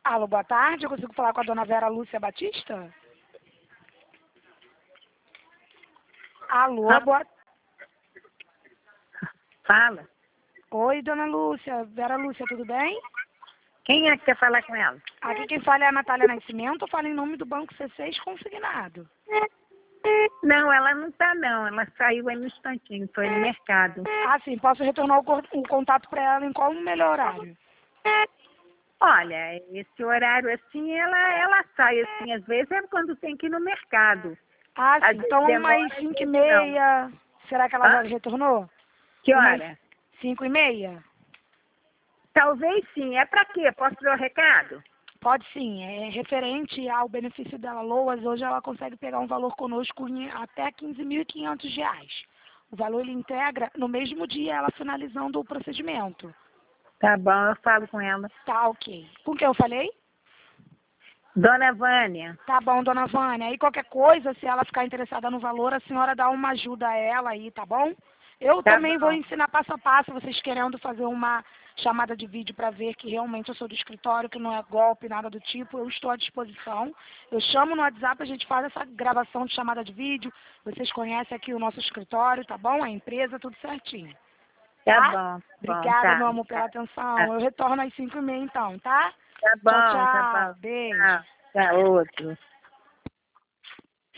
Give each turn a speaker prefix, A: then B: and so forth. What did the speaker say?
A: Alô, boa tarde. Eu consigo falar com a dona Vera Lúcia Batista? Alô, boa...
B: Fala.
A: Oi, dona Lúcia. Vera Lúcia, tudo bem?
B: Quem é que quer falar com ela?
A: Aqui quem fala é a Natália Nascimento. Eu falo em nome do Banco C6 Consignado.
B: Não, ela não tá não. Ela saiu aí no instantinho, foi no mercado.
A: Ah, sim. Posso retornar o contato para ela em qual o melhor horário?
B: Olha, esse horário assim, ela sai assim, às vezes é quando tem que ir no mercado.
A: Ah,
B: Às
A: sim.
B: vezes
A: Então,
B: demora,
A: umas
B: às vezes não.
A: 5h30. Será que ela já
B: Hã?
A: retornou?
B: Que
A: Umas
B: hora?
A: 5h30?
B: Talvez sim. É pra quê? Posso dar o recado?
A: Pode sim. É referente ao benefício dela LOAS. Hoje ela consegue pegar um valor conosco em até R$ 15.500. O valor ele integra no mesmo dia ela finalizando o procedimento.
B: Tá bom, eu falo com ela.
A: Tá, ok. Com quem eu falei?
B: Dona Vânia.
A: Tá bom, dona Vânia. Aí qualquer coisa, se ela ficar interessada no valor, a senhora dá uma ajuda a ela aí, tá bom? Eu
B: Tá
A: também vou
B: bom.
A: ensinar passo a passo, vocês querendo fazer uma chamada de vídeo para ver que realmente eu sou do escritório, que não é golpe, nada do tipo, eu estou à disposição. Eu chamo no WhatsApp, a gente faz essa gravação de chamada de vídeo, vocês conhecem aqui o nosso escritório, tá bom? A empresa, tudo certinho.
B: Tá
A: Tá?
B: bom,
A: Obrigada,
B: tá.
A: meu amor, pela atenção.
B: Tá,
A: Eu retorno às 5h30 então, tá?
B: tá
A: Tchau,
B: bom, tá
A: tchau.
B: bom.
A: Beijo.
B: Tá, tá outro.